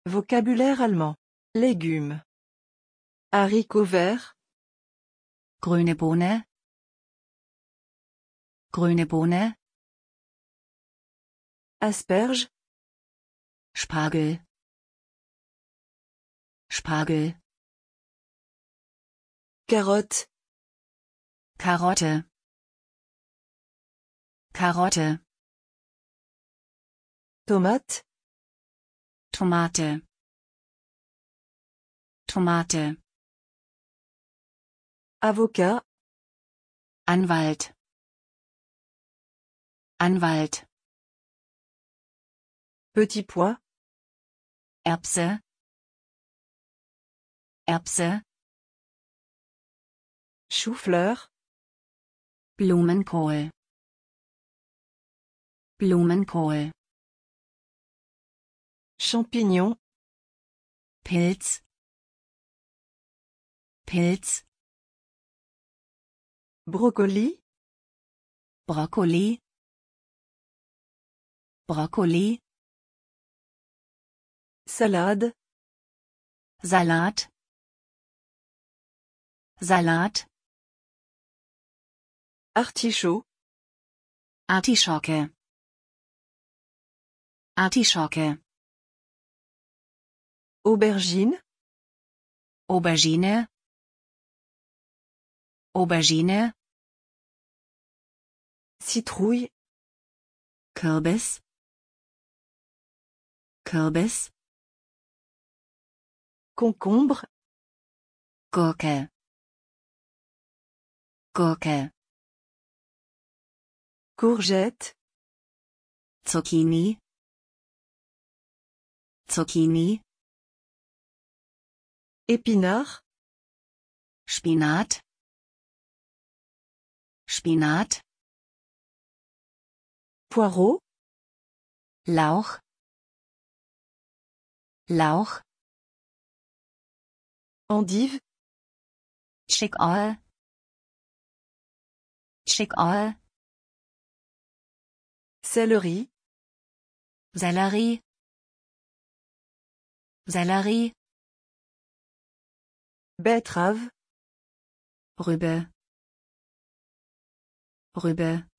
Vocabulaire allemand. Légumes. Haricots verts. Grüne Bohne. Grüne Bohne. Asperges. Spargel. Spargel. Carottes. Karotte. Karotte. Tomates. Tomate. Tomate. Avocat. Anwalt. Anwalt. Petits pois. Erbse. Erbse. Chou-fleur. Blumenkohl. Blumenkohl. Champignons. Pilz. Pilz. Brocoli. Brokkoli. Brokkoli. Salade. Salat. Salat. Artichaut. Artischocke. Artischocke. Aubergine. Aubergine. Aubergine. Citrouille. Kürbis. Kürbis. Concombre. Gurke. Gurke. Courgette. Zucchini. Zucchini. Épinard. Spinat. Spinat. Poireau. Lauch. Lauch. Endive. Chickol. Chickol. Céleri. Sellerie. Sellerie. Betterave. Rübe. Rübe.